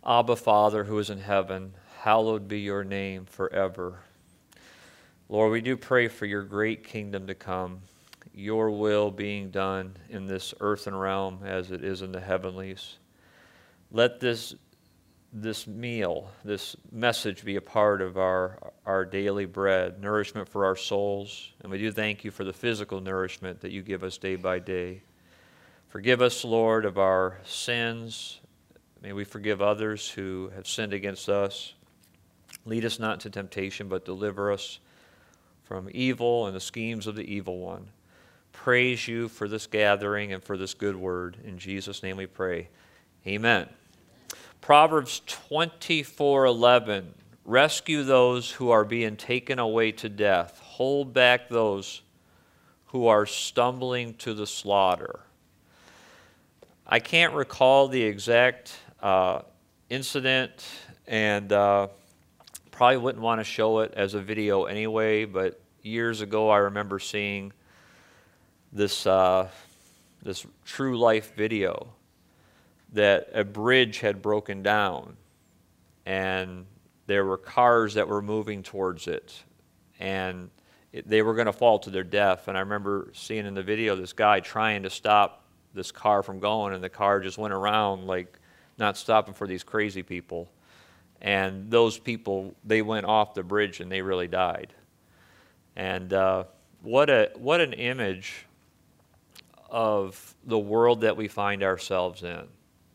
Abba, Father, who is in heaven, hallowed be your name forever. Lord, we do pray for your great kingdom to come, your will being done in this earthen realm as it is in the heavenlies. Let this meal, this message be a part of our daily bread, nourishment for our souls. And we do thank you for the physical nourishment that you give us day by day. Forgive us, Lord, of our sins. May we forgive others who have sinned against us. Lead us not into temptation, but deliver us from evil and the schemes of the evil one. Praise you for this gathering and for this good word. In Jesus' name we pray. Amen. Proverbs 24:11, rescue those who are being taken away to death. Hold back those who are stumbling to the slaughter. I can't recall the exact incident, and probably wouldn't want to show it as a video anyway, but years ago I remember seeing this true life video that a bridge had broken down and there were cars that were moving towards it, and they were going to fall to their death. And I remember seeing in the video this guy trying to stop this car from going, and the car just went around, like, not stopping for these crazy people. And those people, they went off the bridge and they really died. And what an image of the world that we find ourselves in.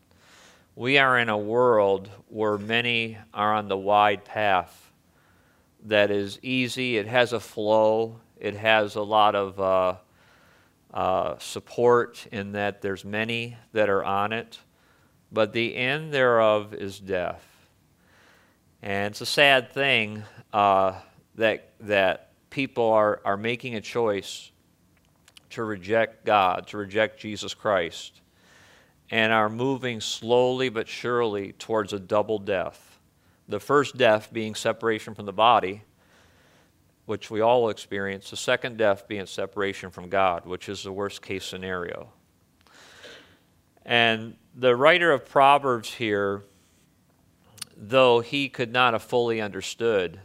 We are in a world where many are on the wide path that is easy. It has a flow. It has a lot of support in that there's many that are on it. But the end thereof is death. And it's a sad thing that people are making a choice to reject God, to reject Jesus Christ, and are moving slowly but surely towards a double death. The first death being separation from the body, which we all experience. The second death being separation from God, which is the worst case scenario. And the writer of Proverbs here, though he could not have fully understood,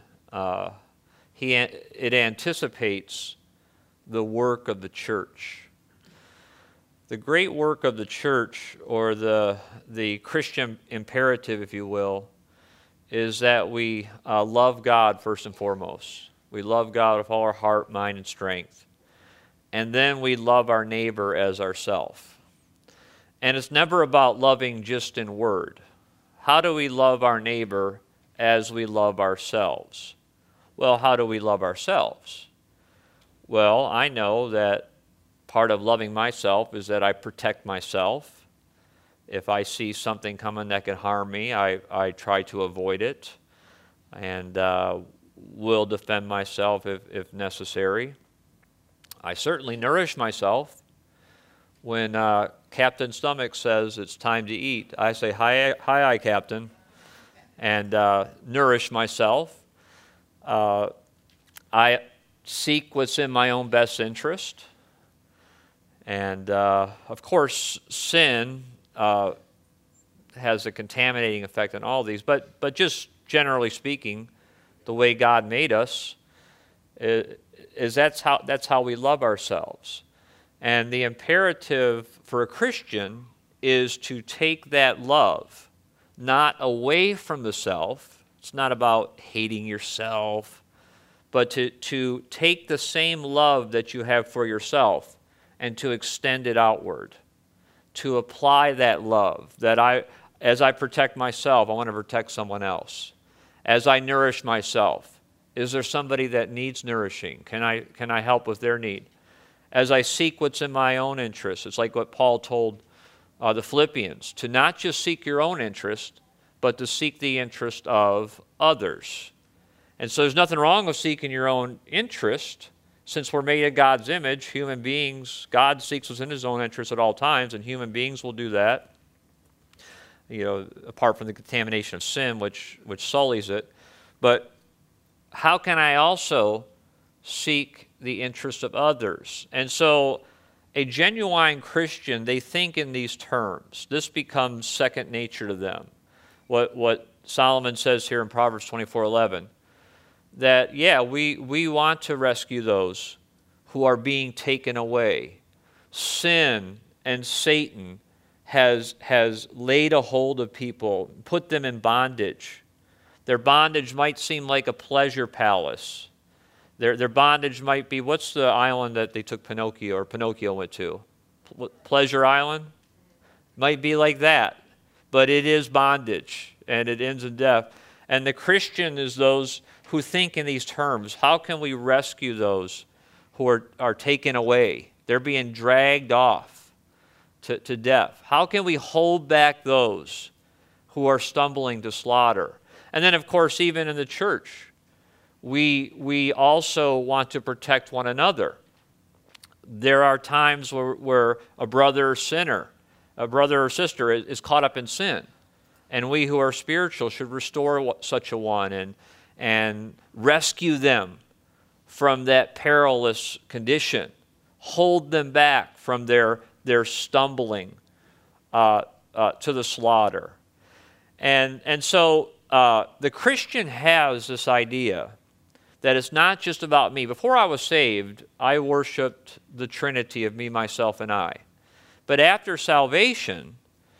it anticipates the work of the church. The great work of the church, or the Christian imperative, if you will, is that we love God first and foremost. We love God with all our heart, mind, and strength. And then we love our neighbor as ourself. And it's never about loving just in word. How do we love our neighbor as we love ourselves? Well, how do we love ourselves? Well, I know that part of loving myself is that I protect myself. If I see something coming that can harm me, I try to avoid it, and will defend myself if necessary. I certainly nourish myself. When Captain Stomach says it's time to eat, I say, hi, Captain, and nourish myself. I seek what's in my own best interest. And, of course, sin has a contaminating effect on all these. But just generally speaking, the way God made us, is that's how we love ourselves. And the imperative for a Christian is to take that love, not away from the self. It's not about hating yourself, but to take the same love that you have for yourself and to extend it outward, to apply that love, that as I protect myself, I want to protect someone else. As I nourish myself, is there somebody that needs nourishing? Can I help with their need? As I seek what's in my own interest, it's like what Paul told the Philippians, to not just seek your own interest, but to seek the interest of others. And so there's nothing wrong with seeking your own interest. Since we're made in God's image, human beings, God seeks what's in his own interest at all times, and human beings will do that, apart from the contamination of sin, which sullies it. But how can I also seek the interest of others? And so a genuine Christian, they think in these terms. This becomes second nature to them. what Solomon says here in Proverbs 24:11, that, yeah, we want to rescue those who are being taken away. Sin and Satan has laid a hold of people, put them in bondage. Their bondage might seem like a pleasure palace. Their bondage might be, what's the island that they took Pinocchio went to? Pleasure Island? Might be like that. But it is bondage, and it ends in death. And the Christian is those who think in these terms. How can we rescue those who are taken away? They're being dragged off to death. How can we hold back those who are stumbling to slaughter? And then, of course, even in the church, we also want to protect one another. There are times where a brother or sister is caught up in sin. And we who are spiritual should restore such a one and rescue them from that perilous condition. Hold them back from their stumbling to the slaughter. And so the Christian has this idea that it's not just about me. Before I was saved, I worshiped the Trinity of me, myself, and I. But after salvation,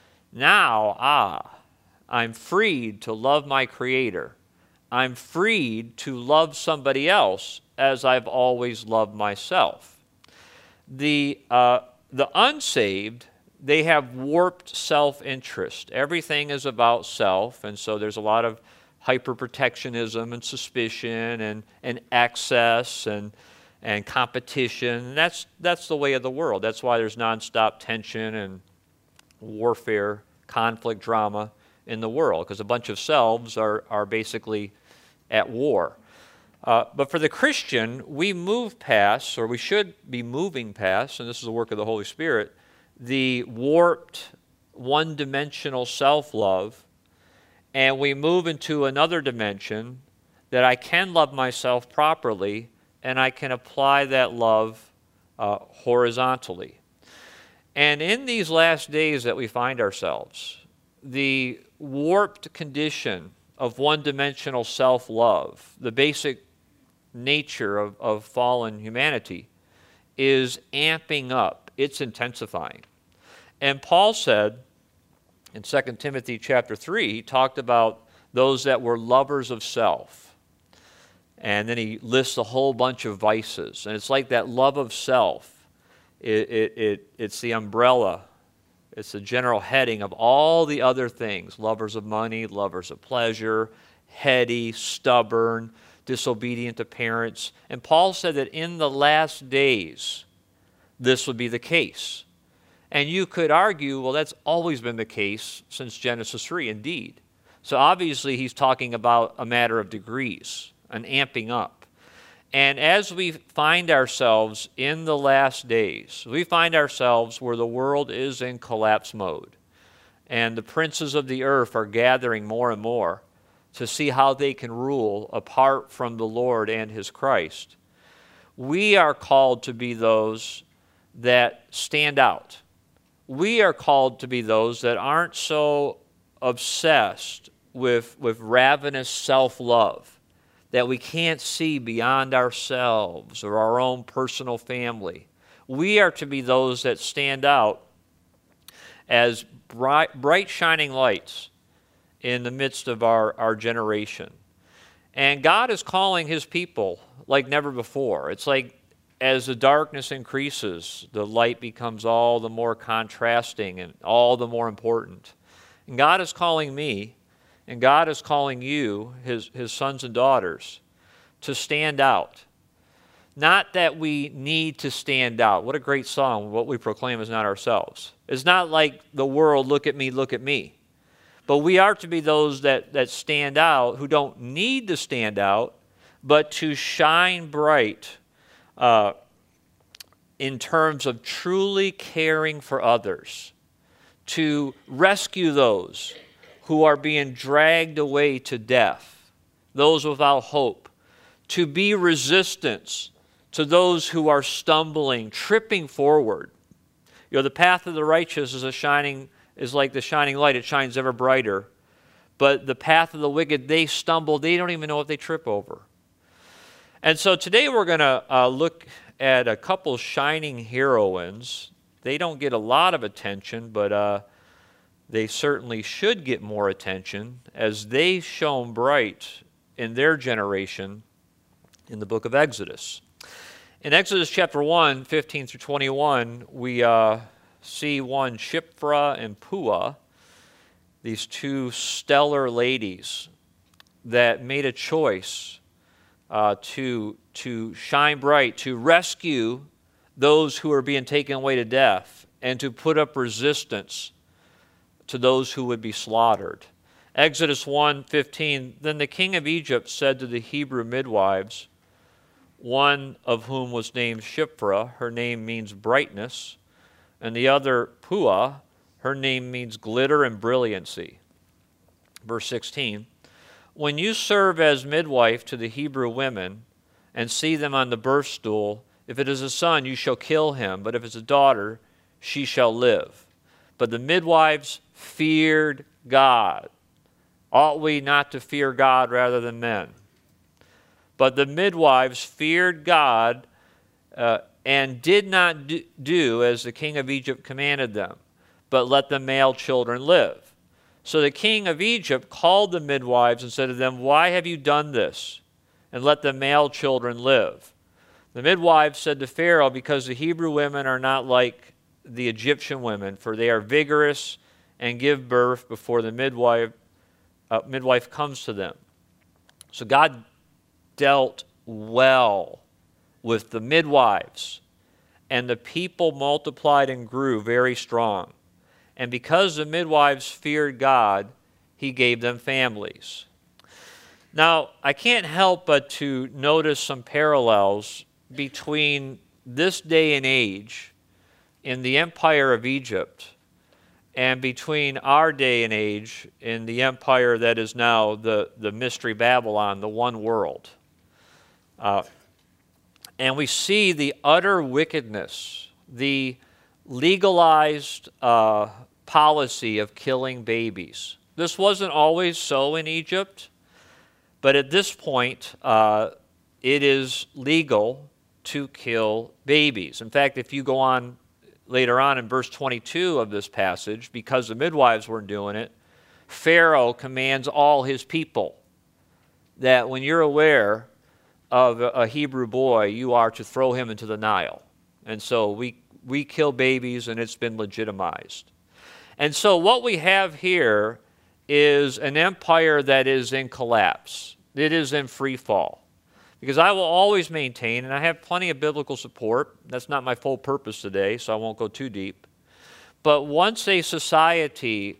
now, I'm freed to love my Creator. I'm freed to love somebody else as I've always loved myself. The unsaved, they have warped self-interest. Everything is about self, and so there's a lot of hyper-protectionism and suspicion and excess and competition. And that's the way of the world. That's why there's nonstop tension and warfare, conflict, drama in the world, because a bunch of selves are basically at war. But for the Christian, we move past, or we should be moving past, and this is the work of the Holy Spirit, the warped, one-dimensional self-love, and we move into another dimension that I can love myself properly, and I can apply that love horizontally. And in these last days that we find ourselves, the warped condition of one-dimensional self-love, the basic nature of fallen humanity, is amping up. It's intensifying. And Paul said in 2 Timothy chapter 3, he talked about those that were lovers of self. And then he lists a whole bunch of vices. And it's like that love of self. It's the umbrella. It's the general heading of all the other things. Lovers of money, lovers of pleasure, heady, stubborn, disobedient to parents. And Paul said that in the last days, this would be the case. And you could argue, well, that's always been the case since Genesis 3, indeed. So obviously he's talking about a matter of degrees, an amping up. And as we find ourselves in the last days, we find ourselves where the world is in collapse mode. And the princes of the earth are gathering more and more to see how they can rule apart from the Lord and His Christ. We are called to be those that stand out. We are called to be those that aren't so obsessed with ravenous self-love that we can't see beyond ourselves or our own personal family. We are to be those that stand out as bright shining lights in the midst of our generation. And God is calling His people like never before. It's like as the darkness increases, the light becomes all the more contrasting and all the more important. And God is calling me, and God is calling you, His sons and daughters, to stand out. Not that we need to stand out. What a great song. What we proclaim is not ourselves. It's not like the world, look at me, look at me. But we are to be those that stand out, who don't need to stand out, but to shine bright in terms of truly caring for others, to rescue those who are being dragged away to death, those without hope, to be resistance to those who are stumbling, tripping forward. You know, the path of the righteous is like the shining light. It shines ever brighter. But the path of the wicked, they stumble. They don't even know what they trip over. And so today we're going to look at a couple shining heroines. They don't get a lot of attention, but they certainly should get more attention as they shone bright in their generation in the book of Exodus. In Exodus chapter 1, 15 through 21, we see one Shiphrah and Puah, these two stellar ladies that made a choice to shine bright, to rescue those who are being taken away to death, and to put up resistance to those who would be slaughtered. Exodus 1:15, then the king of Egypt said to the Hebrew midwives, one of whom was named Shiphrah, her name means brightness, and the other Puah, her name means glitter and brilliancy. Verse 16, when you serve as midwife to the Hebrew women and see them on the birth stool, if it is a son, you shall kill him, but if it's a daughter, she shall live. But the midwives feared God. Ought we not to fear God rather than men? But the midwives feared God and did not do as the king of Egypt commanded them, but let the male children live. So the king of Egypt called the midwives and said to them, why have you done this? And let the male children live. The midwives said to Pharaoh, because the Hebrew women are not like the Egyptian women, for they are vigorous and give birth before the midwife comes to them. So God dealt well with the midwives, and the people multiplied and grew very strong. And because the midwives feared God, he gave them families. Now, I can't help but to notice some parallels between this day and age in the empire of Egypt and between our day and age in the empire that is now the Mystery Babylon, the one world. And we see the utter wickedness, the legalized policy of killing babies. This wasn't always so in Egypt, but at this point, it is legal to kill babies. In fact, if you go on later on in verse 22 of this passage, because the midwives weren't doing it, Pharaoh commands all his people that when you're aware of a Hebrew boy, you are to throw him into the Nile. And so we kill babies, and it's been legitimized. And so what we have here is an empire that is in collapse. It is in free fall. Because I will always maintain, and I have plenty of biblical support, that's not my full purpose today, so I won't go too deep. But once a society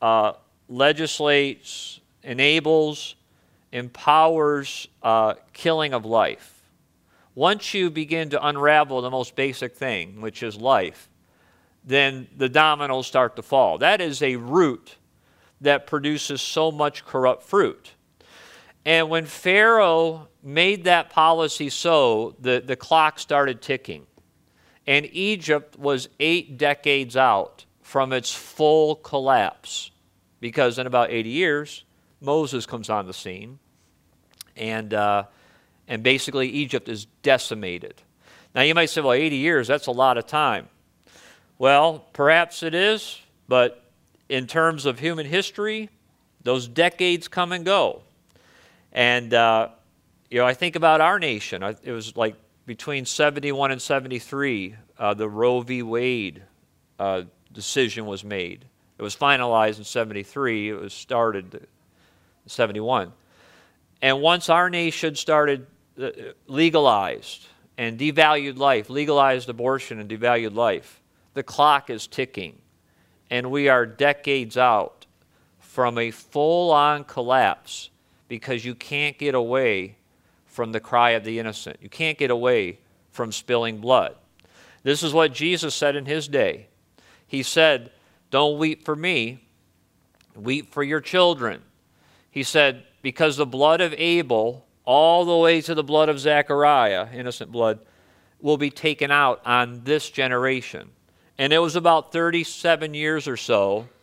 legislates, enables, empowers killing of life, once you begin to unravel the most basic thing, which is life, then the dominoes start to fall. That is a root that produces so much corrupt fruit. And when Pharaoh made that policy so, the clock started ticking. And Egypt was 8 decades out from its full collapse. Because in about 80 years, Moses comes on the scene. And basically Egypt is decimated. Now you might say, well, 80 years, that's a lot of time. Well, perhaps it is, but in terms of human history, those decades come and go. And, I think about our nation. It was like between 71 and 73, the Roe v. Wade decision was made. It was finalized in 73. It was started in 71. And once our nation started legalized and devalued life, legalized abortion and devalued life, the clock is ticking. And we are decades out from a full-on collapse because you can't get away from the cry of the innocent. You can't get away from spilling blood. This is what Jesus said in his day. He said, don't weep for me, weep for your children. He said, because the blood of Abel, all the way to the blood of Zechariah, innocent blood, will be taken out on this generation. And it was about 37 years or so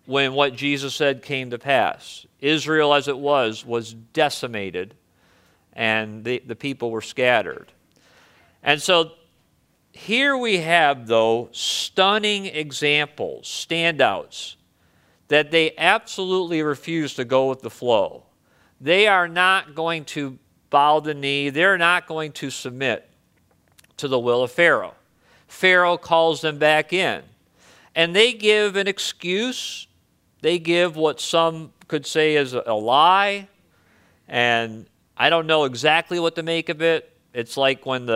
when what Jesus said came to pass. Israel, as it was decimated, and the people were scattered. And so here we have, though, stunning examples, standouts, that they absolutely refuse to go with the flow. They are not going to bow the knee. They're not going to submit to the will of Pharaoh. Pharaoh calls them back in. And they give an excuse. They give what some could say is a lie. And I don't know exactly what to make of it. It's like when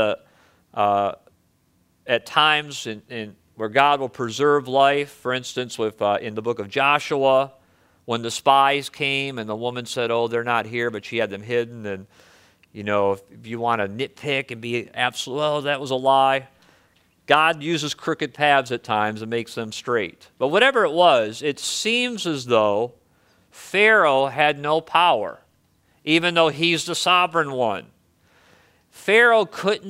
at times where God will preserve life, for instance, in the book of Joshua, when the spies came and the woman said, oh, they're not here, but she had them hidden. And, you know, if you want to nitpick and be absolute, well, that was a lie. God uses crooked paths at times and makes them straight. But whatever it was, it seems as though Pharaoh had no power, even though he's the sovereign one. Pharaoh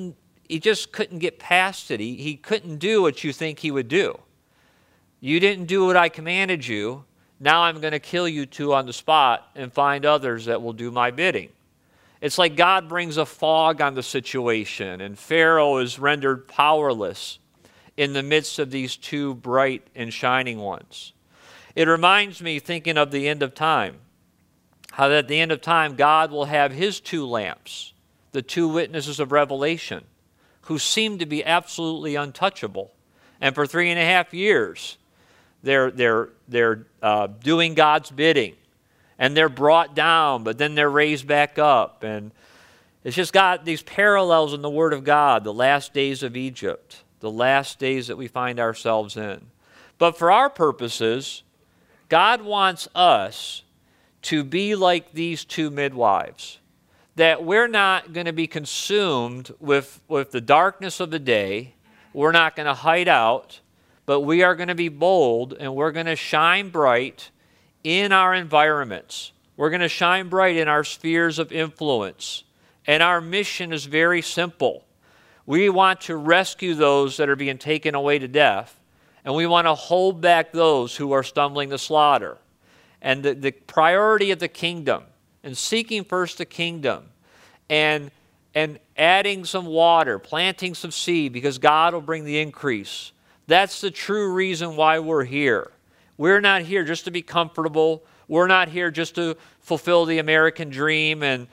just couldn't get past it. He couldn't do what you think he would do. You didn't do what I commanded you. Now I'm going to kill you two on the spot and find others that will do my bidding. It's like God brings a fog on the situation, and Pharaoh is rendered powerless in the midst of these two bright and shining ones. It reminds me, thinking of the end of time, how at the end of time God will have his two lamps, the two witnesses of Revelation, who seem to be absolutely untouchable. And for 3.5 years, they're doing God's bidding. And they're brought down, but then they're raised back up. And it's just got these parallels in the Word of God, the last days of Egypt, the last days that we find ourselves in. But for our purposes, God wants us to be like these two midwives, that we're not going to be consumed with the darkness of the day. We're not going to hide out, but we are going to be bold, and we're going to shine bright in our environments. We're going to shine bright in our spheres of influence. And our mission is very simple. We want to rescue those that are being taken away to death, and we want to hold back those who are stumbling to slaughter. And the priority of the kingdom, and seeking first the kingdom, and adding some water, planting some seed, because God will bring the increase. That's the true reason why we're here. We're not here just to be comfortable. We're not here just to fulfill the American dream and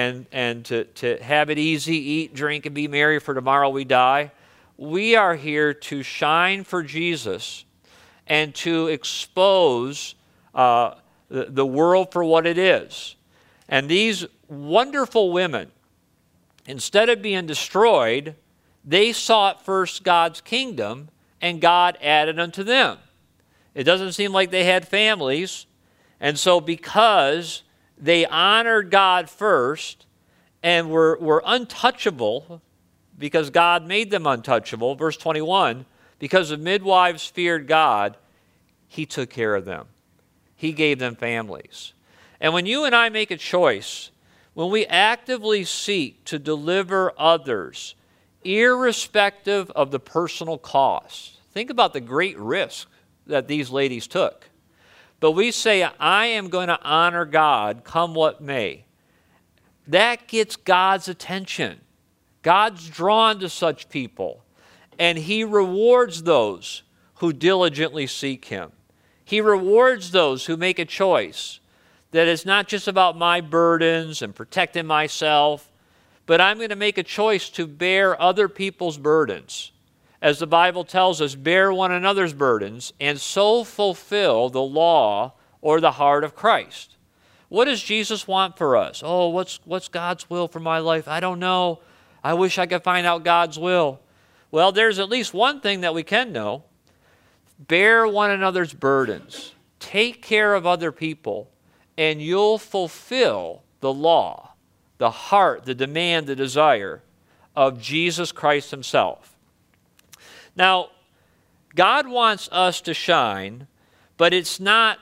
to have it easy, eat, drink, and be merry, for tomorrow we die. We are here to shine for Jesus and to expose the world for what it is. And these wonderful women, instead of being destroyed, they sought first God's kingdom, and God added unto them. It doesn't seem like they had families. And so because they honored God first and were untouchable, because God made them untouchable, verse 21, because the midwives feared God, he took care of them. He gave them families. And when you and I make a choice, when we actively seek to deliver others, irrespective of the personal cost, think about the great risk that these ladies took. But we say, I am going to honor God, come what may. That gets God's attention. God's drawn to such people, and he rewards those who diligently seek him. He rewards those who make a choice that it's not just about my burdens and protecting myself, but I'm going to make a choice to bear other people's burdens. As the Bible tells us, bear one another's burdens and so fulfill the law or the heart of Christ. What does Jesus want for us? Oh, what's God's will for my life? I don't know. I wish I could find out God's will. Well, there's at least one thing that we can know. Bear one another's burdens. Take care of other people, and you'll fulfill the law, the heart, the demand, the desire of Jesus Christ himself. Now, God wants us to shine, but it's not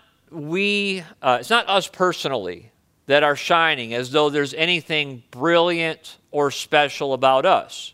us personally that are shining as though there's anything brilliant or special about us.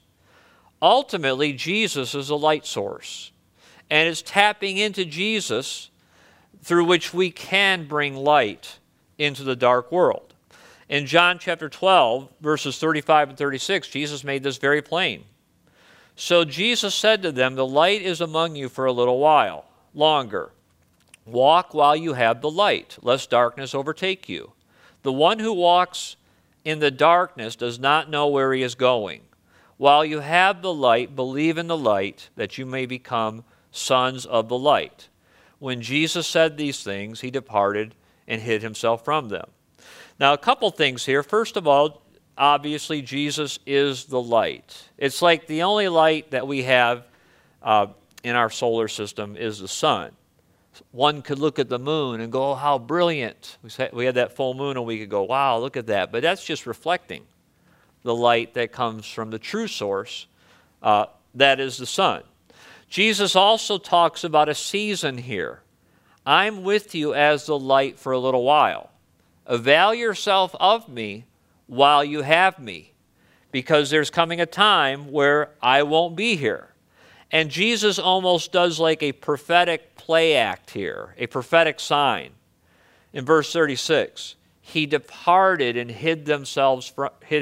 Ultimately, Jesus is a light source, and it's tapping into Jesus through which we can bring light into the dark world. In John chapter 12, verses 35 and 36, Jesus made this very plain. So Jesus said to them, the light is among you for a little while longer. Walk while you have the light, lest darkness overtake you. The one who walks in the darkness does not know where he is going. While you have the light, believe in the light, that you may become sons of the light. When Jesus said these things, he departed and hid himself from them. Now, a couple things here. First of all, obviously, Jesus is the light. It's like the only light that we have in our solar system is the sun. One could look at the moon and go, oh, how brilliant. We had that full moon and we could go, wow, look at that. But that's just reflecting the light that comes from the true source, that is the sun. Jesus also talks about a season here. I'm with you as the light for a little while. Avail yourself of me while you have me, because there's coming a time where I won't be here. And Jesus almost does like a prophetic play act here, a prophetic sign. In verse 36, he departed and hid himself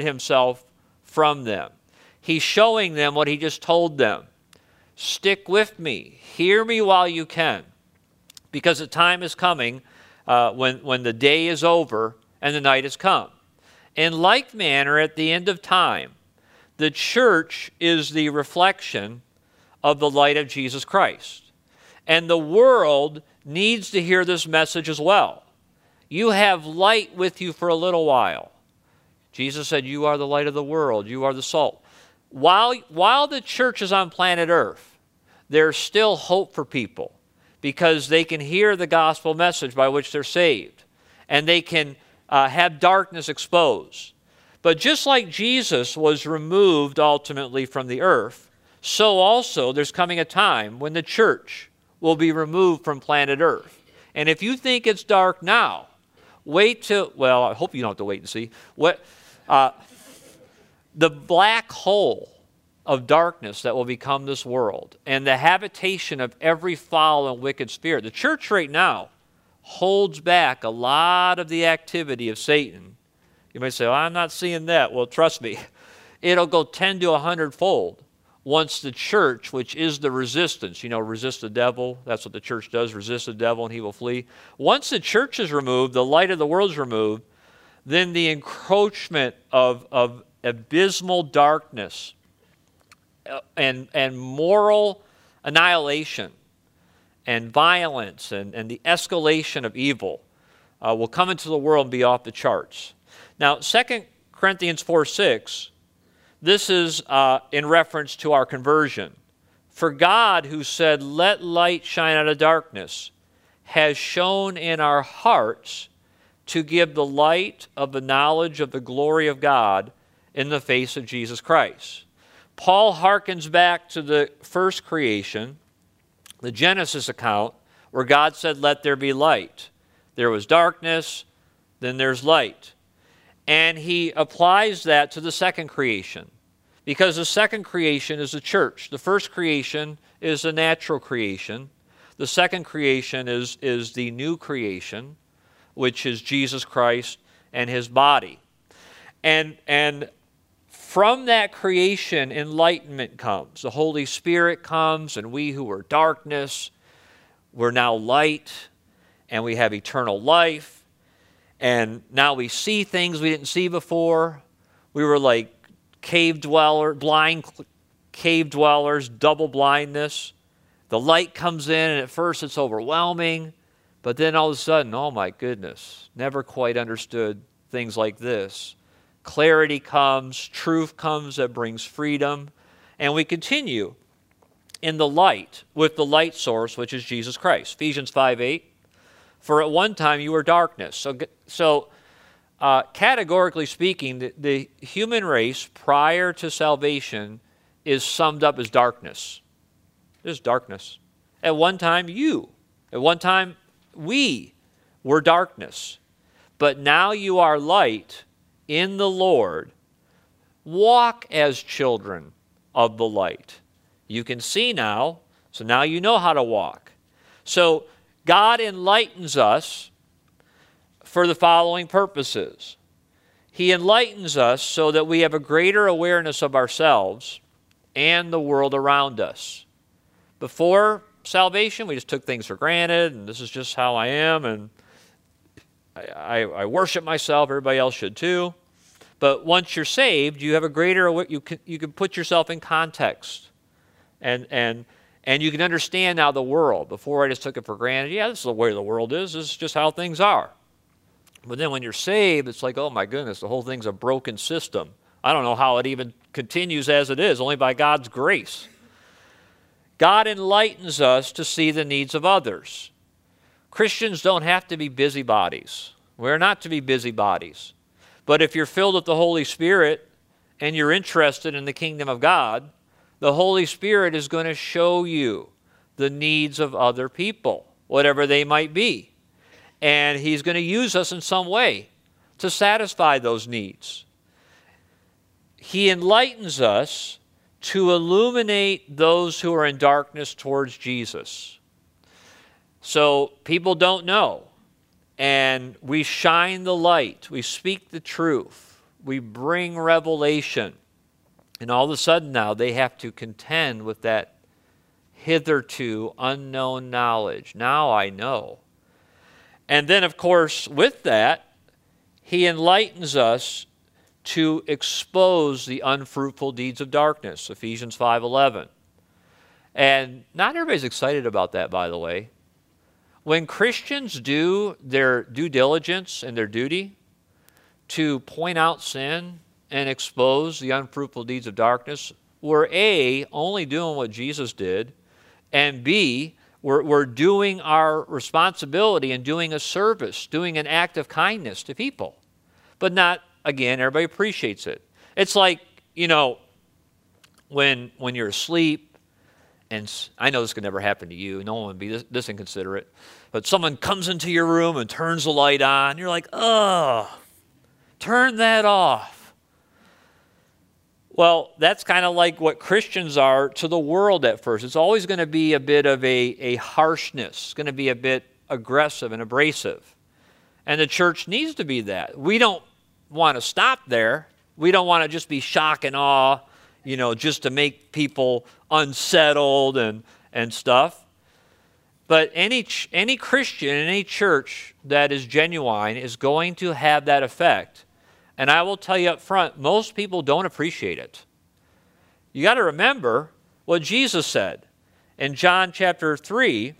from them. He's showing them what he just told them. Stick with me. Hear me while you can, because the time is coming when the day is over and the night has come. In like manner, at the end of time, the church is the reflection of the light of Jesus Christ. And the world needs to hear this message as well. You have light with you for a little while. Jesus said, you are the light of the world. You are the salt. While the church is on planet Earth, there's still hope for people, because they can hear the gospel message by which they're saved, and they can have darkness exposed. But just like Jesus was removed ultimately from the earth, so also there's coming a time when the church will be removed from planet Earth. And if you think it's dark now, wait till, well, I hope you don't have to wait and see. The black hole of darkness that will become this world and the habitation of every foul and wicked spirit. The church right now holds back a lot of the activity of Satan. You may say, well, I'm not seeing that. Well, trust me, it'll go 10 to 100-fold once the church, which is the resistance, resist the devil. That's what the church does, resist the devil and he will flee. Once the church is removed, the light of the world is removed, then the encroachment of abysmal darkness and moral annihilation and violence and the escalation of evil will come into the world and be off the charts. Now, 2 Corinthians 4:6, this is in reference to our conversion. For God, who said, let light shine out of darkness, has shone in our hearts to give the light of the knowledge of the glory of God in the face of Jesus Christ. Paul hearkens back to the first creation, the Genesis account, where God said, let there be light. There was darkness, then there's light. And he applies that to the second creation, because the second creation is the church. The first creation is the natural creation. The second creation is the new creation, which is Jesus Christ and his body. And from that creation, enlightenment comes. The Holy Spirit comes, and we who were darkness, we're now light, and we have eternal life. And now we see things we didn't see before. We were like blind cave dwellers, double blindness. The light comes in, and at first it's overwhelming. But then all of a sudden, oh my goodness, never quite understood things like this. Clarity comes, truth comes that brings freedom. And we continue in the light with the light source, which is Jesus Christ. Ephesians 5:8. For at one time you were darkness. So categorically speaking, the human race prior to salvation is summed up as darkness. There's darkness. At one time at one time we were darkness. But now you are light in the Lord. Walk as children of the light. You can see now, so now you know how to walk. So God enlightens us for the following purposes. He enlightens us so that we have a greater awareness of ourselves and the world around us. Before salvation, we just took things for granted, and this is just how I am, and I worship myself, everybody else should too. But once you're saved, you have a greater, you can put yourself in context, and you can understand now the world. Before I just took it for granted, yeah, this is the way the world is, this is just how things are. But then when you're saved, it's like, oh my goodness, the whole thing's a broken system. I don't know how it even continues as it is, only by God's grace. God enlightens us to see the needs of others. Christians don't have to be busybodies. We're not to be busybodies. But if you're filled with the Holy Spirit and you're interested in the kingdom of God, the Holy Spirit is going to show you the needs of other people, whatever they might be. And He's going to use us in some way to satisfy those needs. He enlightens us to illuminate those who are in darkness towards Jesus. So people don't know, and we shine the light, we speak the truth, we bring revelation, and all of a sudden now they have to contend with that hitherto unknown knowledge. Now I know. And then, of course, with that, He enlightens us to expose the unfruitful deeds of darkness, Ephesians 5:11. And not everybody's excited about that, by the way. When Christians do their due diligence and their duty to point out sin and expose the unfruitful deeds of darkness, we're A, only doing what Jesus did, and B, we're doing our responsibility and doing a service, doing an act of kindness to people. But not, again, everybody appreciates it. It's like, when you're asleep, and I know this could never happen to you. No one would be this inconsiderate. But someone comes into your room and turns the light on. You're like, oh, turn that off. Well, that's kind of like what Christians are to the world at first. It's always going to be a bit of a harshness. It's going to be a bit aggressive and abrasive. And the church needs to be that. We don't want to stop there. We don't want to just be shock and awe, just to make people unsettled and stuff. But any Christian in any church that is genuine is going to have that effect. And I will tell you up front, most people don't appreciate it. You got to remember what Jesus said in John chapter 3,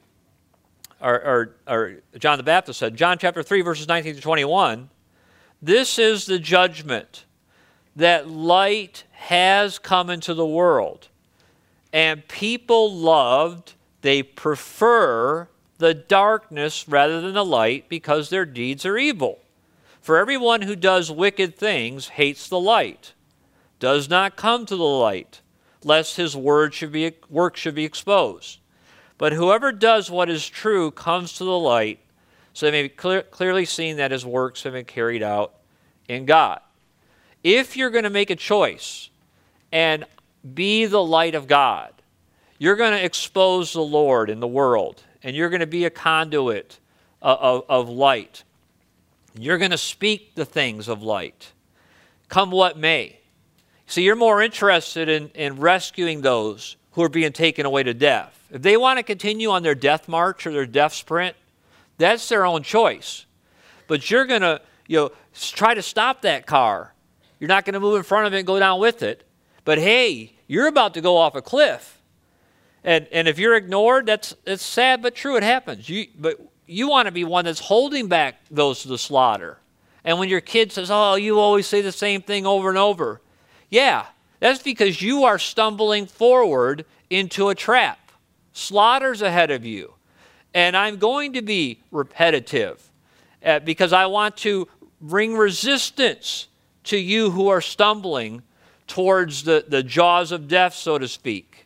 or John the Baptist said, John chapter 3, verses 19 to 21, this is the judgment, that light has come into the world, and people they prefer the darkness rather than the light because their deeds are evil. For everyone who does wicked things hates the light, does not come to the light, lest his work should be exposed. But whoever does what is true comes to the light, so they may be clearly seen that his works have been carried out in God. If you're going to make a choice and be the light of God, you're going to expose the Lord in the world, and you're going to be a conduit of light. You're going to speak the things of light, come what may. See, you're more interested in rescuing those who are being taken away to death. If they want to continue on their death march or their death sprint, that's their own choice. But you're going to try to stop that car. You're not going to move in front of it and go down with it. But hey, you're about to go off a cliff. And if you're ignored, it's sad but true. It happens. But you want to be one that's holding back those to the slaughter. And when your kid says, oh, you always say the same thing over and over. Yeah, that's because you are stumbling forward into a trap. Slaughter's ahead of you. And I'm going to be repetitive because I want to bring resistance to you who are stumbling towards the jaws of death, so to speak.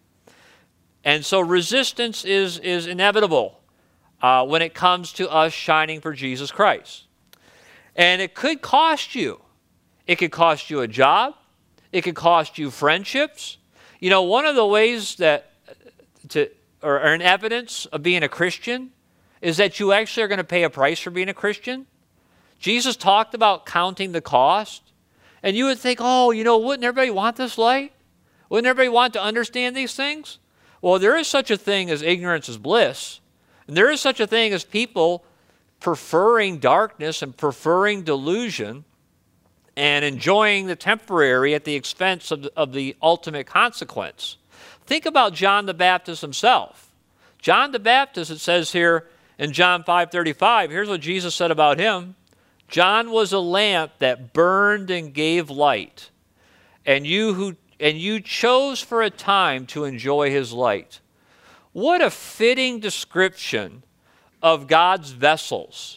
And so resistance is inevitable when it comes to us shining for Jesus Christ. And it could cost you. It could cost you a job. It could cost you friendships. One of the ways that or an evidence of being a Christian is that you actually are going to pay a price for being a Christian. Jesus talked about counting the cost. And you would think, oh, wouldn't everybody want this light? Wouldn't everybody want to understand these things? Well, there is such a thing as ignorance is bliss. And there is such a thing as people preferring darkness and preferring delusion and enjoying the temporary at the expense of the ultimate consequence. Think about John the Baptist himself. John the Baptist, it says here in John 5:35, here's what Jesus said about him. John was a lamp that burned and gave light, and you chose for a time to enjoy his light. What a fitting description of God's vessels.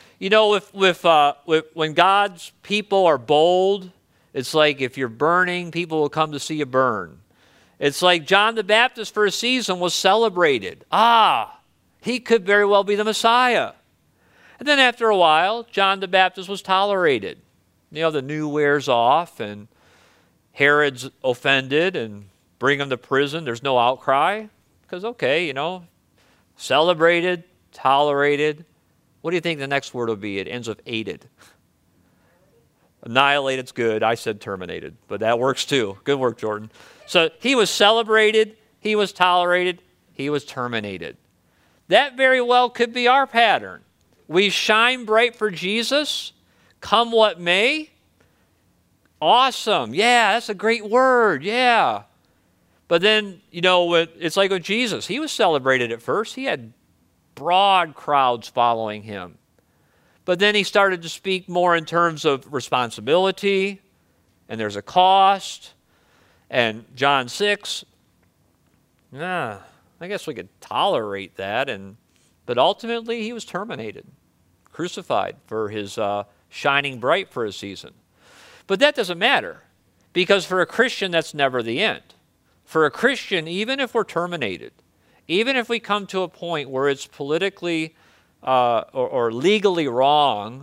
When God's people are bold, it's like if you're burning, people will come to see you burn. It's like John the Baptist for a season was celebrated. He could very well be the Messiah. And then after a while, John the Baptist was tolerated. The new wears off, and Herod's offended and bring him to prison. There's no outcry because, celebrated, tolerated. What do you think the next word will be? It ends with aided. Annihilated's good. I said terminated, but that works too. Good work, Jordan. So he was celebrated, he was tolerated, he was terminated. That very well could be our pattern. We shine bright for Jesus, come what may. Awesome. Yeah, that's a great word. Yeah. But then, it's like with Jesus. He was celebrated at first. He had broad crowds following him. But then he started to speak more in terms of responsibility, and there's a cost. And John 6, I guess we could tolerate that. But ultimately, he was terminated, crucified for his shining bright for a season. But that doesn't matter, because for a Christian, that's never the end. For a Christian, even if we're terminated, even if we come to a point where it's politically or legally wrong,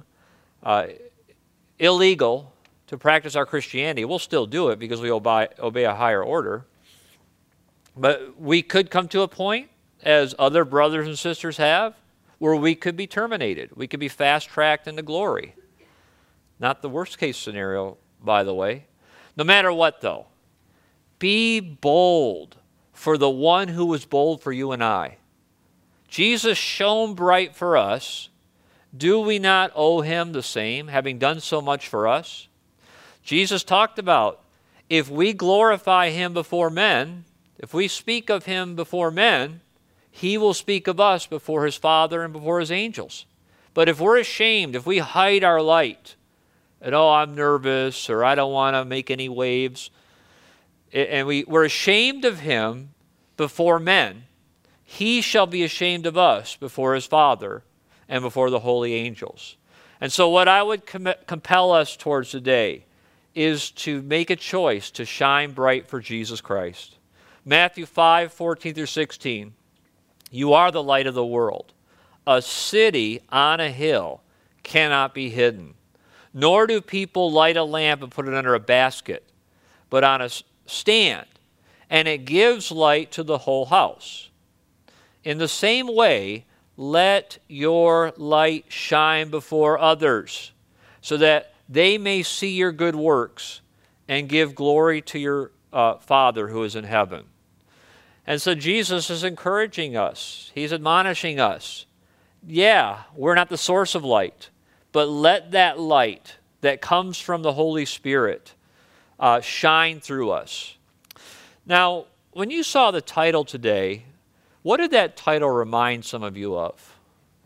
illegal to practice our Christianity, we'll still do it because we obey a higher order. But we could come to a point, as other brothers and sisters have, where we could be terminated. We could be fast-tracked into glory. Not the worst-case scenario, by the way. No matter what, though, be bold for the one who was bold for you and I. Jesus shone bright for us. Do we not owe him the same, having done so much for us? Jesus talked about, if we glorify him before men, if we speak of him before men, he will speak of us before his Father and before his angels. But if we're ashamed, if we hide our light, and I'm nervous, or I don't want to make any waves, and we're ashamed of him before men, he shall be ashamed of us before his Father and before the holy angels. And so what I would compel us towards today is to make a choice to shine bright for Jesus Christ. Matthew 5:14-16. You are the light of the world. A city on a hill cannot be hidden. Nor do people light a lamp and put it under a basket, but on a stand, and it gives light to the whole house. In the same way, let your light shine before others, so that they may see your good works and give glory to your Father who is in heaven. And so Jesus is encouraging us. He's admonishing us. Yeah, we're not the source of light, but let that light that comes from the Holy Spirit shine through us. Now, when you saw the title today, what did that title remind some of you of?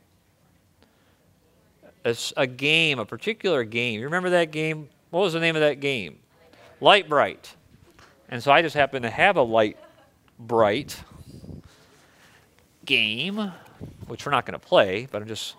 It's a game, a particular game. You remember that game? What was the name of that game? Light Bright. And so I just happen to have a Light Bright game, which we're not going to play, but I'm just...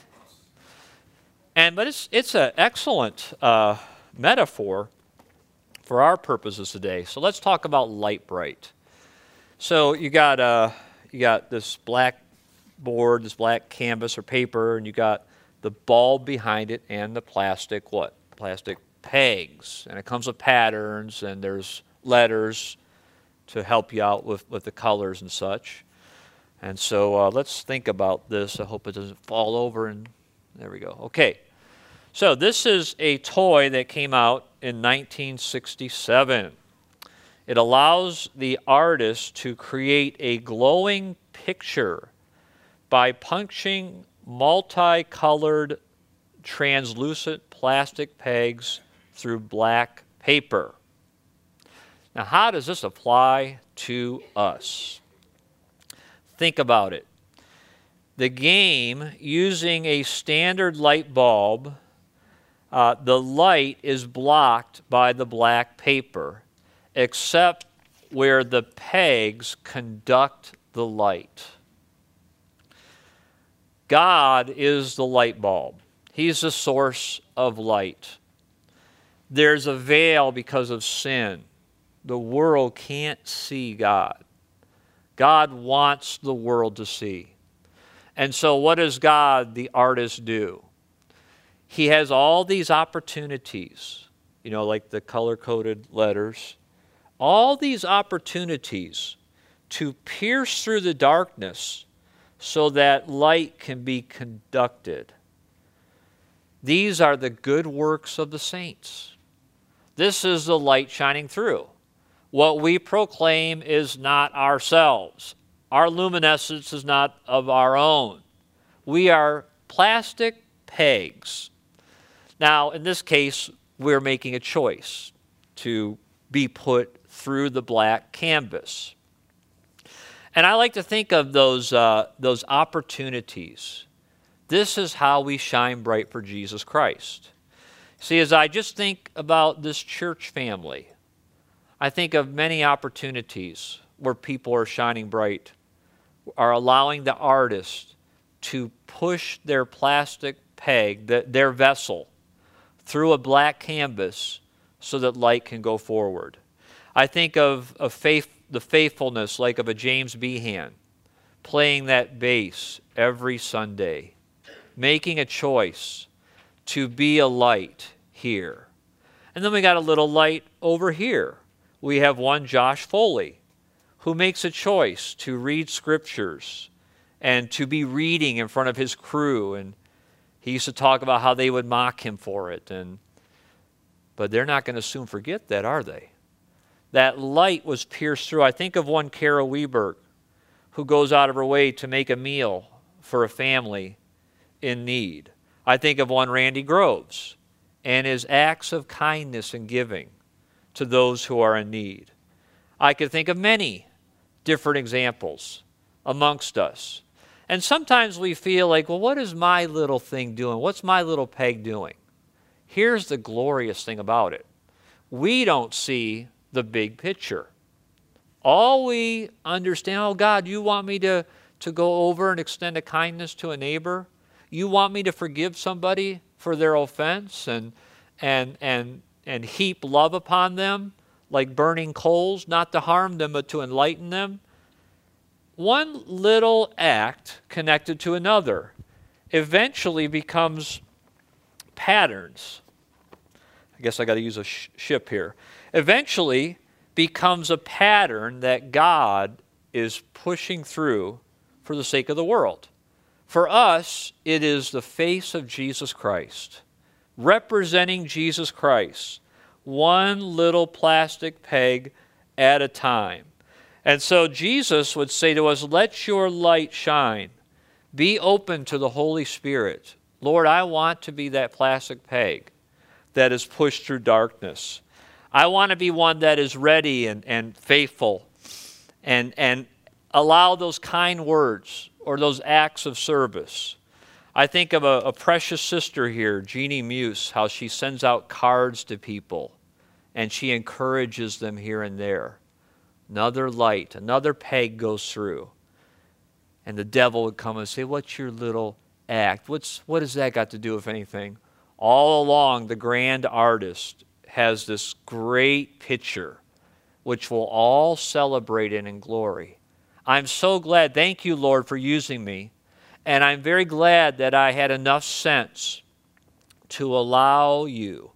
But it's an excellent metaphor for our purposes today. So let's talk about Light Bright. So you got this black board, this black canvas or paper, and you got the bulb behind it and the plastic what? Plastic pegs. And it comes with patterns, and there's letters to help you out with the colors and such. And so let's think about this. I hope it doesn't fall over. And there we go. Okay. So this is a toy that came out in 1967. It allows the artist to create a glowing picture by punching multicolored translucent plastic pegs through black paper. Now, how does this apply to us? Think about it. The game, using a standard light bulb, the light is blocked by the black paper, except where the pegs conduct the light. God is the light bulb. He's the source of light. There's a veil because of sin. The world can't see God. God wants the world to see. And so what does God, the artist, do? He has all these opportunities, like the color-coded letters, all these opportunities to pierce through the darkness so that light can be conducted. These are the good works of the saints. This is the light shining through. What we proclaim is not ourselves. Our luminescence is not of our own. We are plastic pegs. Now, in this case, we're making a choice to be put through the black canvas. And I like to think of those opportunities. This is how we shine bright for Jesus Christ. See, as I just think about this church family, I think of many opportunities where people are shining bright, are allowing the artist to push their plastic peg, their vessel, through a black canvas so that light can go forward. I think of the faithfulness like of a James Behan, playing that bass every Sunday, making a choice to be a light here. And then we got a little light over here. We have one, Josh Foley, who makes a choice to read scriptures and to be reading in front of his crew. And he used to talk about how they would mock him for it. But they're not going to soon forget that, are they? That light was pierced through. I think of one, Carol Weberg, who goes out of her way to make a meal for a family in need. I think of one, Randy Groves, and his acts of kindness and giving to those who are in need. I could think of many different examples amongst us. And sometimes we feel like, well, what is my little thing doing? What's my little peg doing? Here's the glorious thing about it. We don't see the big picture. All we understand, oh God, you want me to go over and extend a kindness to a neighbor? You want me to forgive somebody for their offense and heap love upon them like burning coals, not to harm them but to enlighten them? One little act connected to another eventually becomes patterns. I guess I got to use a ship here. Eventually becomes a pattern that God is pushing through for the sake of the world. For us, it is the face of Jesus Christ, representing Jesus Christ, one little plastic peg at a time. And so Jesus would say to us, let your light shine. Be open to the Holy Spirit. Lord, I want to be that plastic peg that is pushed through darkness. I want to be one that is ready and faithful and allow those kind words or those acts of service. I think of a precious sister here, Jeannie Muse, how she sends out cards to people and she encourages them here and there. Another light, another peg goes through. And the devil would come and say, what's your little act? What has that got to do with anything? All along, the grand artist has this great picture which will all celebrate it in glory. I'm so glad. Thank you, Lord, for using me. And I'm very glad that I had enough sense to allow you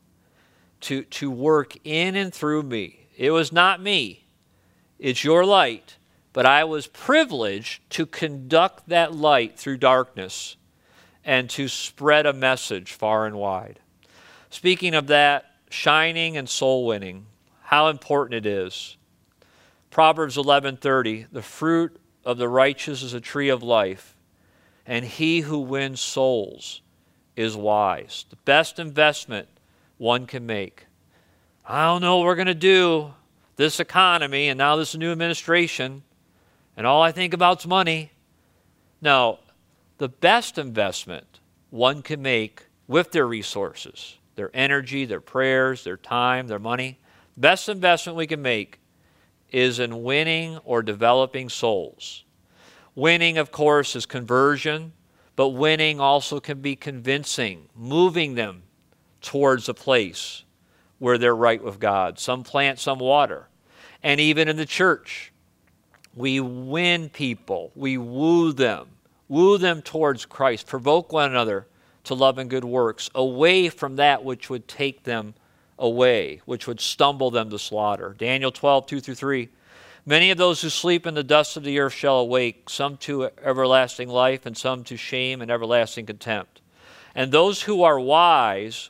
to work in and through me. It was not me. It's your light but I was privileged to conduct that light through darkness and to spread a message far and wide. Speaking of that, shining and soul winning, how important it is. Proverbs 11:30, the fruit of the righteous is a tree of life, and he who wins souls is wise. The best investment one can make. I don't know what we're going to do, this economy, and now this new administration, and all I think about is money. No, the best investment one can make with their resources, their energy, their prayers, their time, their money, best investment we can make is in winning or developing souls. Winning, of course, is conversion, but winning also can be convincing, moving them towards a place where they're right with God. Some plant, some water. And even in the church, we win people, we woo them towards Christ, provoke one another to love and good works, away from that which would take them away, which would stumble them to slaughter. Daniel 12:2-3. Many of those who sleep in the dust of the earth shall awake, some to everlasting life, and some to shame and everlasting contempt. And those who are wise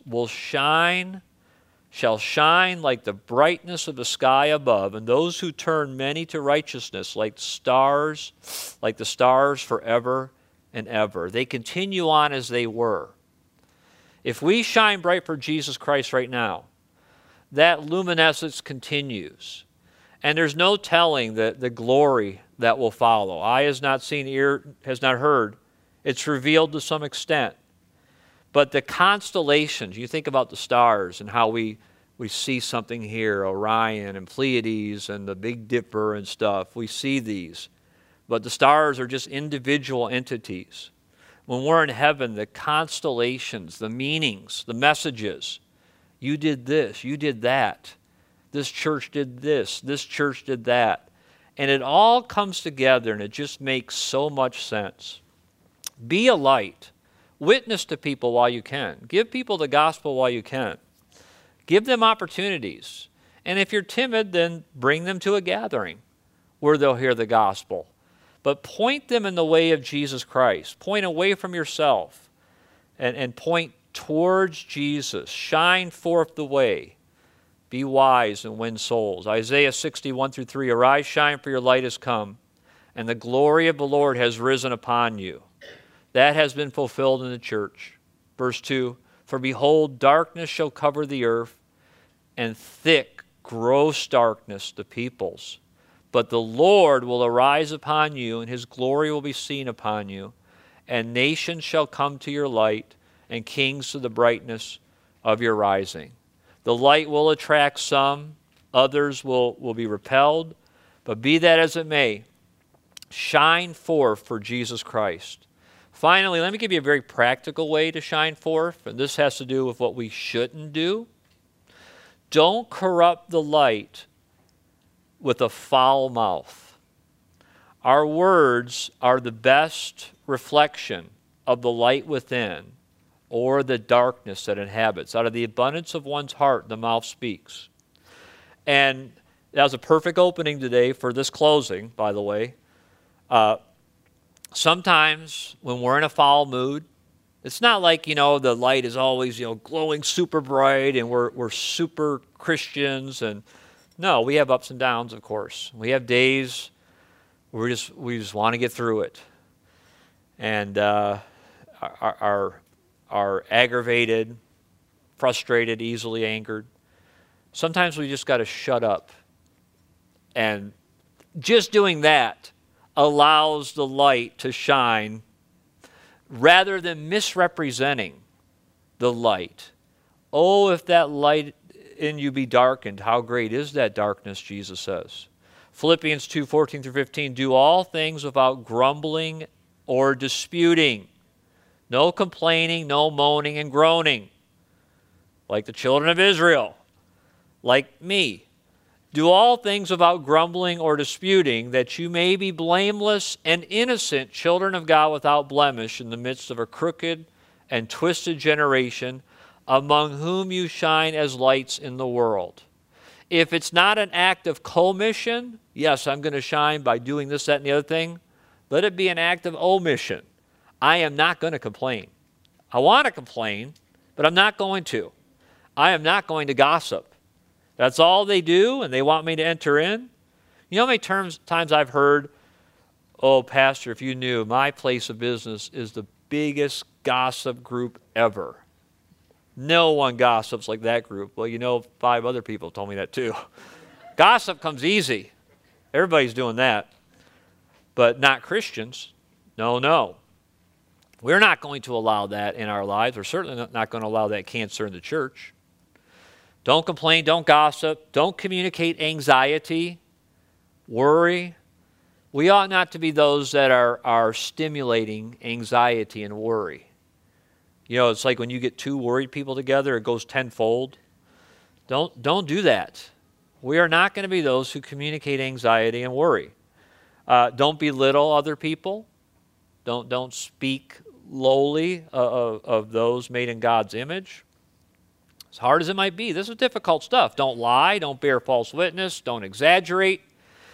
shall shine like the brightness of the sky above, and those who turn many to righteousness like the stars forever and ever. They continue on as they were. If we shine bright for Jesus Christ right now, that luminescence continues. And there's no telling the glory that will follow. Eye has not seen, ear has not heard. It's revealed to some extent. But the constellations, you think about the stars and how we see something here, Orion and Pleiades and the Big Dipper and stuff. We see these. But the stars are just individual entities. When we're in heaven, the constellations, the meanings, the messages, you did this, you did that. This church did this church did that. And it all comes together and it just makes so much sense. Be a light. Witness to people while you can. Give people the gospel while you can. Give them opportunities. And if you're timid, then bring them to a gathering where they'll hear the gospel. But point them in the way of Jesus Christ. Point away from yourself and point towards Jesus. Shine forth the way. Be wise and win souls. Isaiah 60:1-3, arise, shine, for your light has come, and the glory of the Lord has risen upon you. That has been fulfilled in the church. Verse 2, for behold, darkness shall cover the earth, and thick, gross darkness the peoples. But the Lord will arise upon you, and his glory will be seen upon you, and nations shall come to your light, and kings to the brightness of your rising. The light will attract some, others will be repelled, but be that as it may, shine forth for Jesus Christ. Finally, let me give you a very practical way to shine forth, and this has to do with what we shouldn't do. Don't corrupt the light with a foul mouth. Our words are the best reflection of the light within or the darkness that inhabits. Out of the abundance of one's heart, the mouth speaks. And that was a perfect opening today for this closing, by the way. Sometimes when we're in a foul mood, it's not like, the light is always, glowing super bright and we're super Christians. And no, we have ups and downs, of course. We have days where we just want to get through it. And are aggravated, frustrated, easily angered. Sometimes we just got to shut up. And just doing that allows the light to shine rather than misrepresenting the light. Oh, if that light in you be darkened, how great is that darkness, Jesus says. Philippians 2:14-15, do all things without grumbling or disputing. No complaining, no moaning and groaning, like the children of Israel, like me. Do all things without grumbling or disputing, that you may be blameless and innocent, children of God without blemish, in the midst of a crooked and twisted generation, among whom you shine as lights in the world. if it's not an act of commission, yes, I'm going to shine by doing this, that, and the other thing. Let it be an act of omission. I am not going to complain. I want to complain, but I'm not going to. I am not going to gossip. That's all they do, and they want me to enter in. You know how many times I've heard, oh, Pastor, if you knew, my place of business is the biggest gossip group ever. No one gossips like that group. Well, you know, 5 other people told me that too. Gossip comes easy. Everybody's doing that. But not Christians. No. We're not going to allow that in our lives. We're certainly not going to allow that cancer in the church. Don't complain. Don't gossip. Don't communicate anxiety, worry. We ought not to be those that are stimulating anxiety and worry. You know, it's like when you get 2 worried people together, it goes tenfold. Don't do that. We are not going to be those who communicate anxiety and worry. Don't belittle other people. Don't speak lowly of those made in God's image. As hard as it might be, this is difficult stuff. Don't lie. Don't bear false witness. Don't exaggerate.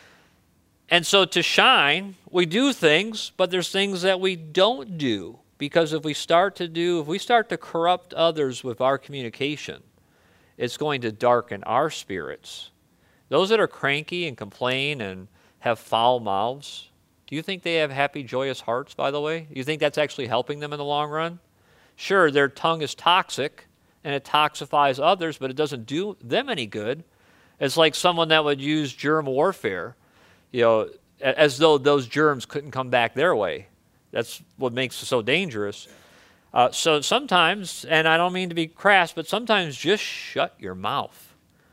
And so to shine, we do things, but there's things that we don't do. Because if we start to corrupt others with our communication, it's going to darken our spirits. Those that are cranky and complain and have foul mouths, do you think they have happy, joyous hearts, by the way? Do you think that's actually helping them in the long run? Sure, their tongue is toxic, and it toxifies others, but it doesn't do them any good. It's like someone that would use germ warfare, you know, as though those germs couldn't come back their way. That's what makes it so dangerous. So sometimes, and I don't mean to be crass, but sometimes just shut your mouth,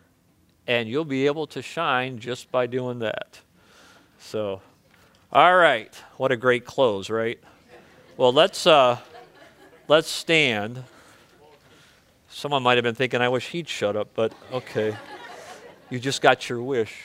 and you'll be able to shine just by doing that. So, all right. What a great close, right? Well, let's stand. Someone might have been thinking, I wish he'd shut up, but okay. You just got your wish.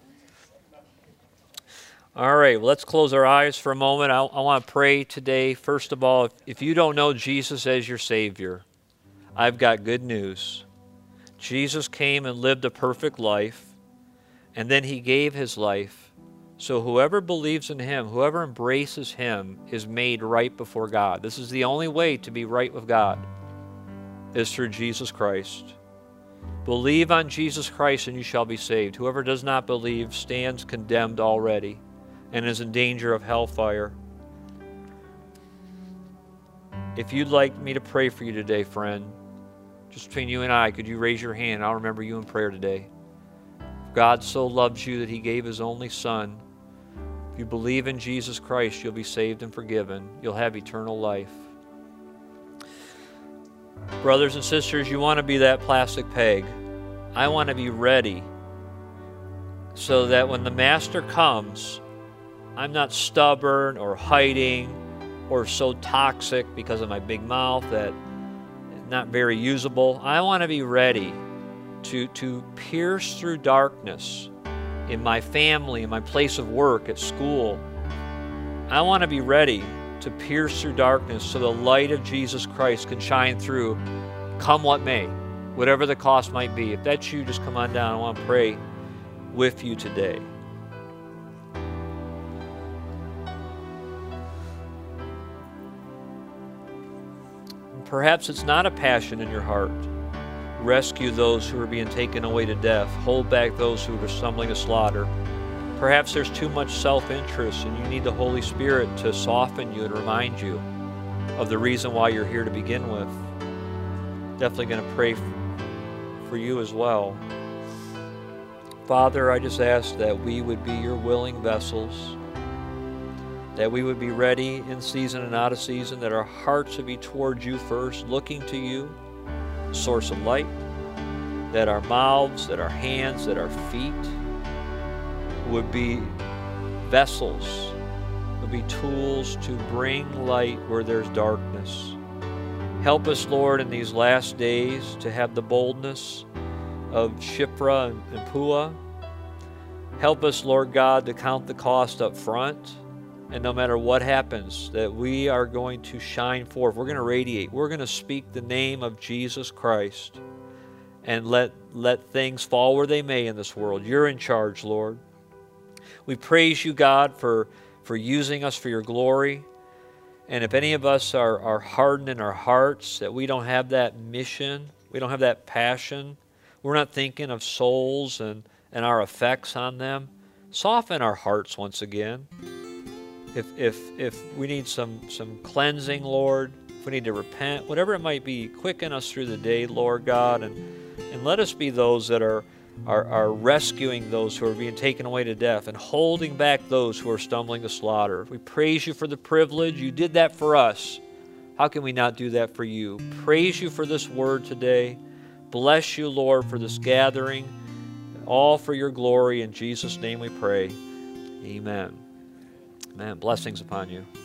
All right, well, let's close our eyes for a moment. I want to pray today. First of all, if you don't know Jesus as your Savior, I've got good news. Jesus came and lived a perfect life, and then he gave his life. So whoever believes in him, whoever embraces him, is made right before God. This is the only way to be right with God, is through Jesus Christ. Believe on Jesus Christ and you shall be saved. Whoever does not believe stands condemned already and is in danger of hellfire. If you'd like me to pray for you today, friend, just between you and I, could you raise your hand? I'll remember you in prayer today. God so loves you that he gave his only Son. If you believe in Jesus Christ, you'll be saved and forgiven. You'll have eternal life. Brothers and sisters, you want to be that plastic peg. I want to be ready so that when the Master comes, I'm not stubborn or hiding or so toxic because of my big mouth that not very usable. I want to be ready to pierce through darkness in my family, in my place of work, at school. I want to be ready to pierce through darkness so the light of Jesus Christ can shine through, come what may, whatever the cost might be. If that's you, just come on down. I want to pray with you today. Perhaps it's not a passion in your heart. Rescue those who are being taken away to death. Hold back those who are stumbling to slaughter. Perhaps there's too much self-interest and you need the Holy Spirit to soften you and remind you of the reason why you're here to begin with. Definitely going to pray for you as well. Father, I just ask that we would be your willing vessels, that we would be ready in season and out of season, that our hearts would be towards you first, looking to you, source of light, that our mouths, that our hands, that our feet would be vessels, would be tools to bring light where there's darkness. Help us, Lord, in these last days to have the boldness of Shiphrah and Puah. Help us, Lord God, to count the cost up front. And no matter what happens, that we are going to shine forth. We're going to radiate. We're going to speak the name of Jesus Christ. and let things fall where they may in this world. You're in charge, Lord. We praise you, God, for using us for your glory. And if any of us are hardened in our hearts, that we don't have that mission, we don't have that passion, we're not thinking of souls and our effects on them, soften our hearts once again. If we need some cleansing, Lord, if we need to repent, whatever it might be, quicken us through the day, Lord God, and let us be those that are rescuing those who are being taken away to death and holding back those who are stumbling to slaughter. We praise you for the privilege. You did that for us. How can we not do that for you? Praise you for this word today. Bless you, Lord, for this gathering. All for your glory. In Jesus' name we pray. Amen. Amen. Blessings upon you.